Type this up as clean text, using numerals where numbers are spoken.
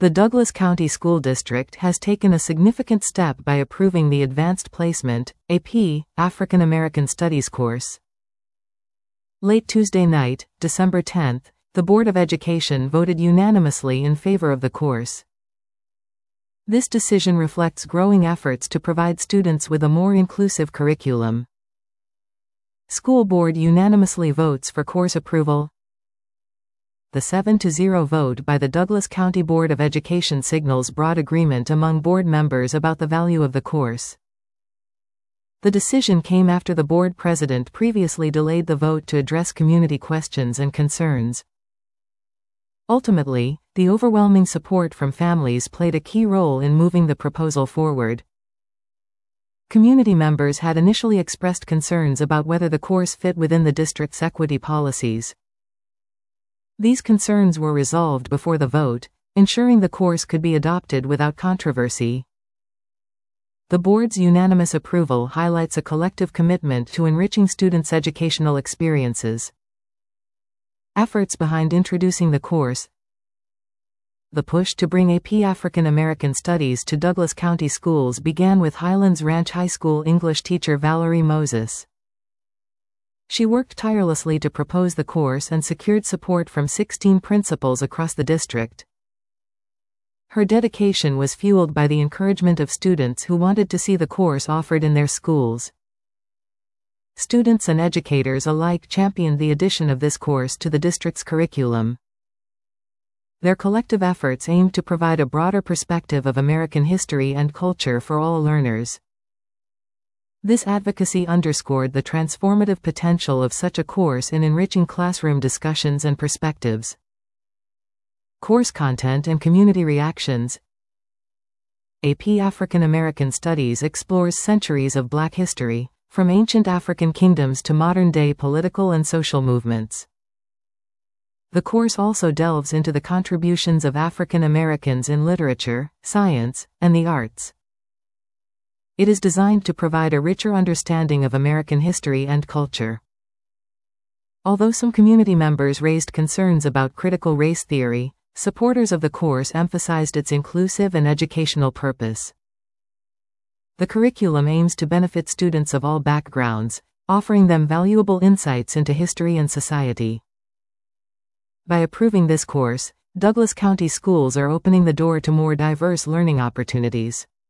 The Douglas County School District has taken a significant step by approving the Advanced Placement, AP, African American Studies course. Late Tuesday night, December 10, the Board of Education voted unanimously in favor of the course. This decision reflects growing efforts to provide students with a more inclusive curriculum. School Board unanimously votes for course approval. The 7-0 vote by the Douglas County Board of Education signals broad agreement among board members about the value of the course. The decision came after the board president previously delayed the vote to address community questions and concerns. Ultimately, the overwhelming support from families played a key role in moving the proposal forward. Community members had initially expressed concerns about whether the course fit within the district's equity policies. These concerns were resolved before the vote, ensuring the course could be adopted without controversy. The board's unanimous approval highlights a collective commitment to enriching students' educational experiences. Efforts behind introducing the course. The push to bring AP African American Studies to Douglas County schools began with Highlands Ranch High School English teacher Valerie Moses. She worked tirelessly to propose the course and secured support from 16 principals across the district. Her dedication was fueled by the encouragement of students who wanted to see the course offered in their schools. Students and educators alike championed the addition of this course to the district's curriculum. Their collective efforts aimed to provide a broader perspective of American history and culture for all learners. This advocacy underscored the transformative potential of such a course in enriching classroom discussions and perspectives. Course content and community reactions. AP African American Studies explores centuries of Black history, from ancient African kingdoms to modern-day political and social movements. The course also delves into the contributions of African Americans in literature, science, and the arts. It is designed to provide a richer understanding of American history and culture. Although some community members raised concerns about critical race theory, supporters of the course emphasized its inclusive and educational purpose. The curriculum aims to benefit students of all backgrounds, offering them valuable insights into history and society. By approving this course, Douglas County schools are opening the door to more diverse learning opportunities.